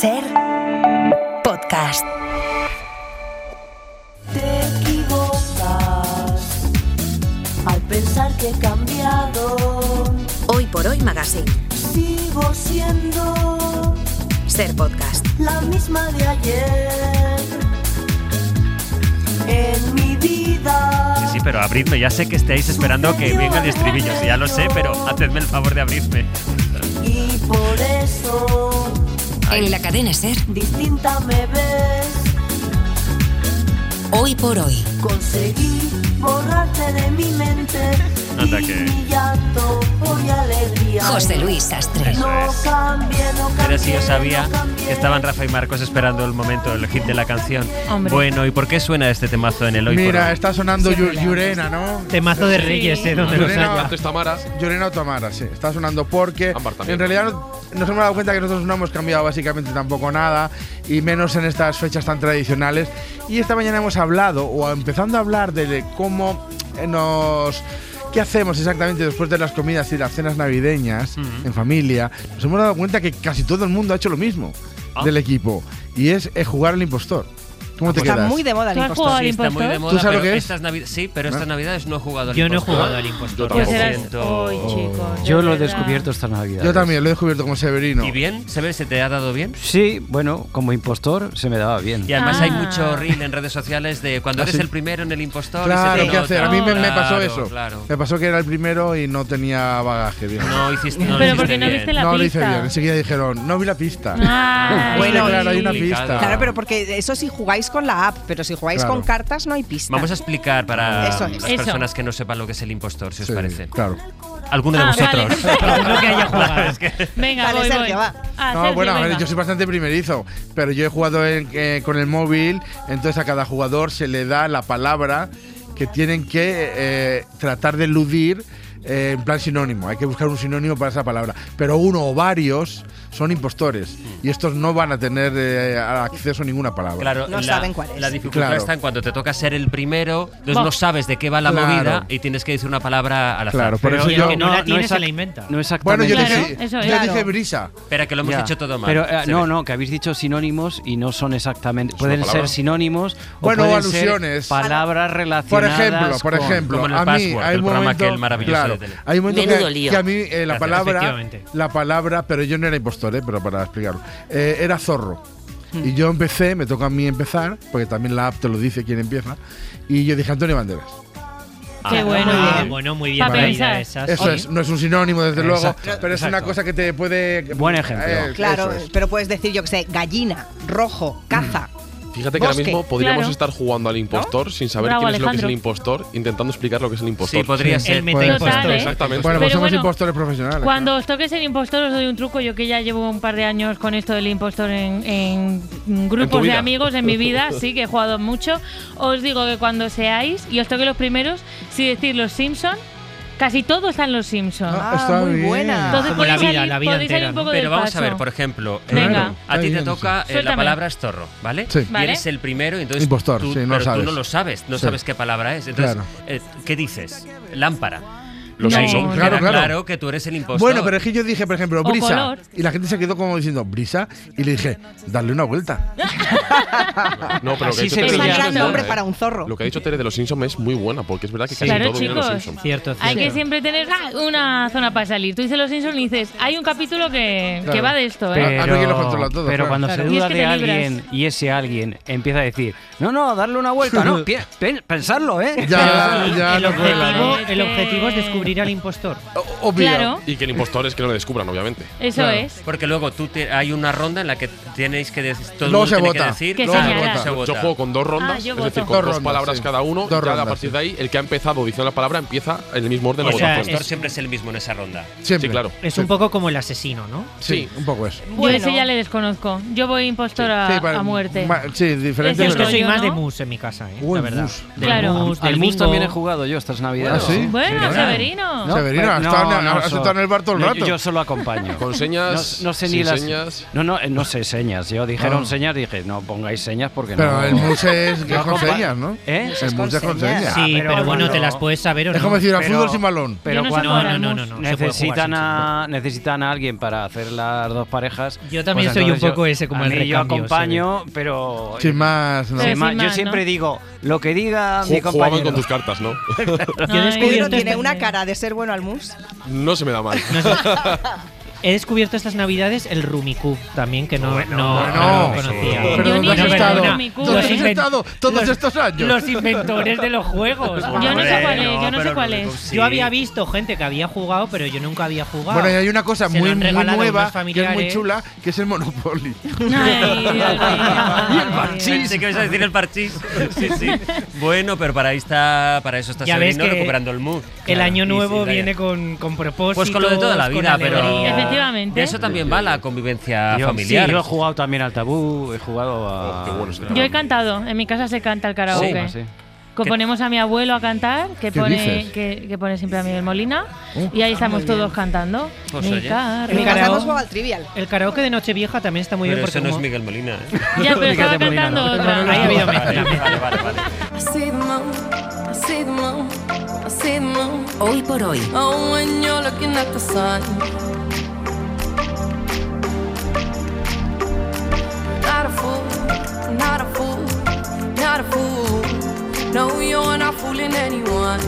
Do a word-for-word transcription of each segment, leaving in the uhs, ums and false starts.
Ser podcast. Te equivocas al pensar que he cambiado. Hoy por hoy Magazine. Sigo siendo Ser podcast. la misma de ayer. En mi vida. Sí, sí, pero abridme. Ya sé que estáis esperando que venga el estribillo. Sí, ya lo sé, pero hacedme el favor de abrirme. Y por eso En la cadena Ser. distinta me ves. Hoy por hoy. Conseguí borrarte de mi mente. Anda y que- mi llanto por alegría. José Luis Sastre. Eso No es. cambié, no cambié, Pero si yo sabía no cambié. que estaban Rafa y Marcos esperando el momento, el hit de la canción. Hombre. Bueno, ¿y por qué suena este temazo en el hoy por Mira, hoy? está sonando Siempre Yu- Llurena, ¿no? Temazo de Reyes, ¿eh? Donde los Llurena, haya. Antes Tamara. Llurena o Tamara, sí. Está sonando porque Ámbar también. en realidad no- nos hemos dado cuenta que nosotros no hemos cambiado básicamente tampoco nada, y menos en estas fechas tan tradicionales. Y esta mañana hemos hablado, o empezando a hablar de cómo eh, nos… ¿Qué hacemos exactamente después de las comidas y las cenas navideñas en familia? Nos hemos dado cuenta que casi todo el mundo ha hecho lo mismo Ah. del equipo, y es eh, jugar al impostor. ¿Cómo te Está quedas? muy de moda el ¿Tú has impostor. jugado al Sí, está muy de impostor? moda, ¿Tú sabes pero lo que es? estas navi- sí, pero estas ¿No? navidades no he jugado al Yo no he impostor. jugado al impostor. Yo Pues tampoco. eras Siento- hoy, chicos. Yo de lo he verdad. descubierto esta Navidad. Yo también lo he descubierto como Severino. ¿Y bien? ¿Se ve? ¿Se te ha dado bien? Sí, bueno, como impostor se me daba bien. Y además Ah. hay mucho reel en redes sociales de cuando ¿Ah, eres sí? el primero en el impostor. y Claro, se te ¿qué nota. hacer? A mí me, me pasó Claro, eso. Claro. Me pasó que era el primero y no tenía bagaje. Bien. No hiciste, no lo Pero hiciste porque no bien. viste la no lo hice pista. bien. Enseguida dijeron, no vi la pista. Ah, Bueno, claro, hay una complicado. pista. Claro, pero porque eso si jugáis con la app, pero si jugáis Claro. con cartas no hay pista. Vamos a explicar para Eso es. las Eso. personas que no sepan lo que es el impostor, si os Sí, parece. Claro. Alguno de Ah, vosotros. vale. Uno que haya jugado. Es que- Venga, Vale, voy, voy. Sergio, va. Ah, No, Sergio, bueno, a ver, venga. yo soy bastante primerizo, pero yo he jugado en- eh, con el móvil, entonces a cada jugador se le da la palabra que tienen que eh, tratar de eludir eh, en plan sinónimo. Hay que buscar un sinónimo para esa palabra. Pero uno o varios son impostores y estos no van a tener eh, acceso a ninguna palabra. Claro, No la, saben cuál es. la dificultad Claro. está en cuando te toca ser el primero, entonces Bo- no sabes de qué va la Claro. movida y tienes que decir una palabra al azar. Claro, por Pero eso y el yo… que no, la tiene exact- se la inventa. No Bueno, exactamente. yo Claro, dije, eso es. yo Claro. dije brisa. Espera, que lo hemos Ya. hecho todo mal. Pero eh, Se no, ve. no, que habéis dicho sinónimos y no son exactamente. una Pueden palabra. ser sinónimos o Bueno, pueden alusiones. ser palabras Por relacionadas. ejemplo, por con- ejemplo, Como en el a mí Password, hay el un programa momento, aquel maravilloso claro, de tele. hay un momento Menudo que, lío. que a mí eh, la Gracias, palabra, efectivamente. la palabra, pero yo no era impostor, eh, pero para explicarlo, eh, era zorro. Y yo empecé, me toca a mí empezar, porque también la app te lo dice quién empieza, y yo dije Antonio Banderas. Qué bueno. Ah, bien. bueno, muy bien. Pa' traída pensar. esa, Eso sí. es, no es un sinónimo desde luego, Exacto, pero es una exacto. cosa que te puede… Buen ejemplo. Eh, Claro, eso es. pero puedes decir, yo que sé, gallina, rojo, caza. Fíjate que ahora Bosque. mismo podríamos Claro. estar jugando al impostor sin saber Bravo, quién es lo que es el Alejandro. impostor, intentando explicar lo que es el impostor. Sí, podría Sí. ser. El Puede meta ser. impostor. Total, ¿eh? Exactamente. Bueno, pues Pero somos bueno, impostores profesionales. Cuando claro. os toque ser impostor os doy un truco. Yo que ya llevo un par de años con esto del impostor en, en grupos de vida? amigos en mi vida, sí, que he jugado mucho. Os digo que cuando seáis y os toque los primeros, si decís los Simpson, casi todo está en los Simpson. Ah, Ah, está muy bien. buena. Entonces Como la podéis vida, salir, la vida podéis salir entera, un ¿no? poco Pero del vamos paso. a ver, por ejemplo, eh, Venga. Claro, a ti está te bien, toca, sí. eh, la Suéltame. palabra es zorro, ¿vale? Sí. Y Vale. eres el primero, entonces Impostor, tú, sí, no pero lo sabes. tú no lo sabes, no Sí. sabes qué palabra es. Entonces, Claro. eh, ¿qué dices? Lámpara. Los No. Simpson. Queda Claro, claro. claro que tú eres el impostor. Bueno, pero es que yo dije, por ejemplo, O brisa. color. Y la gente se quedó como diciendo, brisa. Y le dije, darle una vuelta. No, pero lo que ha Así dicho se Es Tere un pilla. es gran muy nombre buena, para ¿eh? un zorro. Lo que ha dicho Tere de los Simpsons es muy buena, porque es verdad que casi Claro, todo viene de los chicos. Simpsons. Cierto, Hay cierto. que siempre tener ah, una zona para salir. Tú dices los Simpsons y dices, hay un capítulo que, Claro. que va de esto, ¿eh? Pero- a ver quién lo controla todo, pero claro. cuando Claro. se Y es duda que de te libras. alguien y ese alguien empieza a decir, no, no, darle una vuelta, no, pi- pen- pensarlo, ¿eh? Ya, ya el, no cuela, objetivo, ¿no? el objetivo es descubrir al impostor. O- Obvio. Claro, Y que el impostor es que no le descubran, obviamente. eso Claro. es. Porque luego tú te- hay una ronda en la que tenéis que decir, todo el Luego mundo se tiene vota. que decir, Que luego señala. se vota. Yo juego con dos rondas, Ah, yo es decir, voto. con Dos dos, rondas, palabras sí. cada uno. Dos y ya a rondas, partir sí. de ahí, el que ha empezado diciendo la palabra empieza en el mismo orden de O sea, votación. El impostor es- siempre es el mismo en esa ronda. Siempre. Sí, claro. Es un poco como el asesino, ¿no? Sí, un poco eso. Yo Bueno. ese ya le desconozco. Yo voy impostor a, Sí, para- a muerte. ma- Sí, diferente. Ese Yo es que rollo, soy más ¿no? de mus en mi casa, ¿eh? Uy, la verdad. mus. Del Claro. mus, Al del mus bingo. también he jugado yo estas navidades. ¿Ah, sí? Bueno, Sí, Severino. Severino. No, Severino, pero- ha estado, no, en- no, has so- estado en el bar todo el no, rato. Yo solo acompaño. Con señas, No, no sé ni sin las señas. No, no, eh, no sé señas. Yo dijeron Ah. señas, dije, no pongáis señas porque Pero no. el mus es, No es con acompa- señas, ¿no? ¿Eh? El mus es con señas. Sí, pero pero, bueno, cuando- te las puedes saber o no. Es como decir al Pero- fútbol sin balón. Pero Yo no sé cuando jugar No, al no, mus. no, no. se puede jugar necesitan sin a necesitan a alguien para hacer las dos parejas. Yo también pues soy un entonces poco yo- ese, como a el mí yo recambio, acompaño, pero Sin más, ¿no? Pero sin más, sin yo más, siempre ¿no? digo lo que diga mi Ju- Jugaban compañero. con tus cartas, ¿no? Yo he Ay, Pedro descubierto, tiene esta- una cara de ser bueno al mus. No se me da mal. he descubierto estas navidades el Rumicube también, que no, Bueno, no, bueno, no lo sí. conocía. Pero Yo ¿dónde ni has sé estado? cuál es Rumicube. ¿Dónde has Los invent- estado todos los- estos años? Los inventores de los juegos. Yo no sé Hombre, cuál es, yo no sé pero cuál Rumicube es. sí. Yo había visto gente que había jugado, pero yo nunca había jugado. Bueno, y hay una cosa Se lo muy, han muy regalado nueva, unos que es muy familiares. chula, que es el Monopoly. Ay, Dios mío. Y el parchís. Pensé que ibas a decir el parchís. Sí, sí. Bueno, pero para ahí está, para eso está Ya ves Severino que recuperando el mood. El Claro, año y nuevo sí, viene vaya. con, con propósitos. Pues con lo de toda la con vida, pero alegría. Efectivamente. de eso también va la convivencia Yo, familiar. sí, yo he jugado también al tabú, he jugado a. Oh, qué bueno será. Yo he cantado, en mi casa se canta el karaoke. Sí, sí. Que ponemos a mi abuelo a cantar, que ¿Qué pone, dices? que, que pone siempre a Miguel Molina, Oh, y ahí estamos todos cantando. Pues mi oye. carro. En mi El casa karaoke- hemos jugado al trivial. El karaoke de Nochevieja también está muy Pero bien porque eso no es como- Miguel Molina, ¿eh? Ya, pero estaba Miguel de Molina, cantando no. otra. Ahí ha habido Vale, mezcla. vale, vale, vale. I see the moon, I see the moon, I see the moon. Hoy por hoy. Oh, when you're looking at the sun. Not a fool, not a fool, not a fool. No, you're not fooling anyone.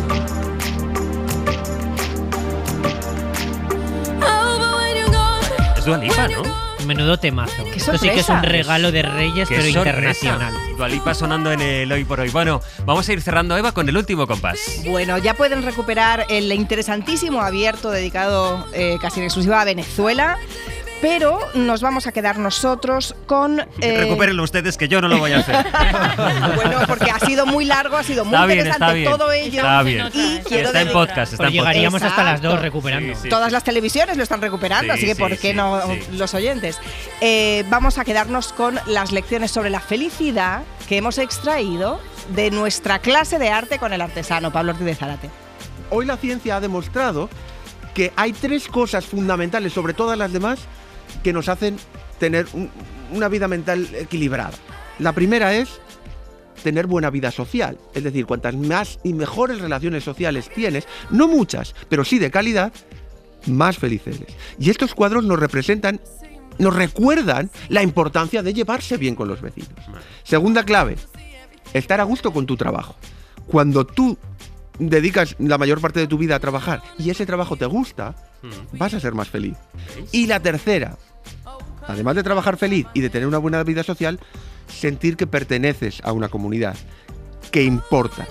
Oh, but when you're gone, Es Dua Lipa, ¿no? Menudo temazo. ¡Qué Esto sí que es sorpresa! un regalo de Reyes, Qué pero sorpresa. internacional. Dua Lipa sonando en el Hoy por Hoy. Bueno, vamos a ir cerrando, Eva, con el último compás. Bueno, ya pueden recuperar el interesantísimo abierto dedicado eh, casi en exclusiva a Venezuela, pero nos vamos a quedar nosotros con... eh, Recupérenlo ustedes, que yo no lo voy a hacer. bueno, porque ha sido muy largo, ha sido muy Está bien, interesante está bien. todo ello. Está bien. Y quiero Está en dedicar- podcast, está Pues en llegaríamos podcast. hasta las dos Exacto. recuperando. Sí, sí. Todas las televisiones lo están recuperando, Sí, así que sí, ¿por qué sí, no sí. los oyentes? Eh, vamos a quedarnos con las lecciones sobre la felicidad que hemos extraído de nuestra clase de arte con el artesano Pablo Ortiz de Zárate. Hoy la ciencia ha demostrado que hay tres cosas fundamentales sobre todas las demás que nos hacen tener un- una vida mental equilibrada. La primera es tener buena vida social, es decir, cuantas más y mejores relaciones sociales tienes, no muchas, pero sí de calidad, más feliz eres. Y estos cuadros nos representan, nos recuerdan la importancia de llevarse bien con los vecinos. Segunda clave, estar a gusto con tu trabajo. Cuando tú dedicas la mayor parte de tu vida a trabajar y ese trabajo te gusta, vas a ser más feliz. Y la tercera, además de trabajar feliz y de tener una buena vida social, sentir que perteneces a una comunidad, que importas.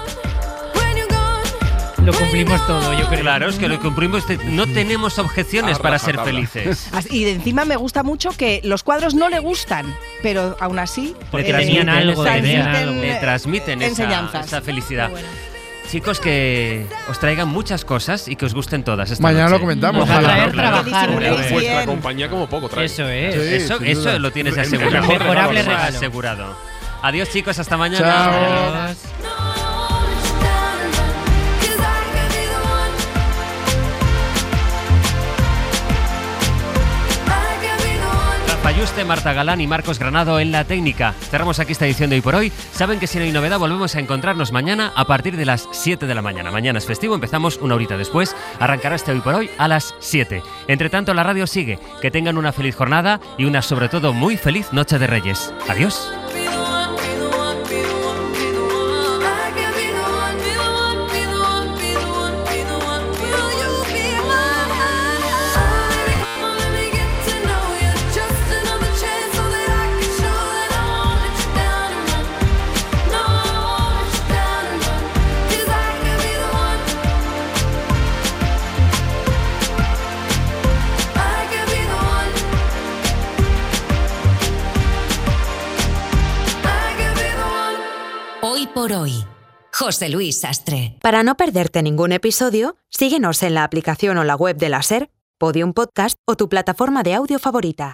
Lo cumplimos todo, yo creo. Claro, es que lo cumplimos. te- No tenemos objeciones A para ser rajatabla. felices. Así- Y de encima me gusta mucho que los cuadros no le gustan, pero aún así Porque eh, tenían algo, transmiten, tenían algo. Le transmiten esa, enseñanzas. esa felicidad. Chicos, que os traigan muchas cosas y que os gusten todas esta Mañana noche. lo comentamos. Nos va a ojalá. traer Claro, trabajar. Que disimuléis ¿verdad? Vuestra bien. compañía como poco trae. Eso es. Sí. Eso, sin eso duda. lo tienes El- el asegurado. mejor Memorable Eso regalo. asegurado. Adiós, chicos, hasta mañana. Chao. Adiós. Rafa Yuste, Marta Galán y Marcos Granado en la técnica. Cerramos aquí esta edición de Hoy por Hoy. Saben que si no hay novedad volvemos a encontrarnos mañana a partir de las siete de la mañana. Mañana es festivo, empezamos una horita después. Arrancará este Hoy por Hoy a las siete. Entre tanto, la radio sigue. Que tengan una feliz jornada y una sobre todo muy feliz noche de Reyes. Adiós. Hoy por hoy. José Luis Sastre. Para no perderte ningún episodio, síguenos en la aplicación o la web de la SER, Podium Podcast o tu plataforma de audio favorita.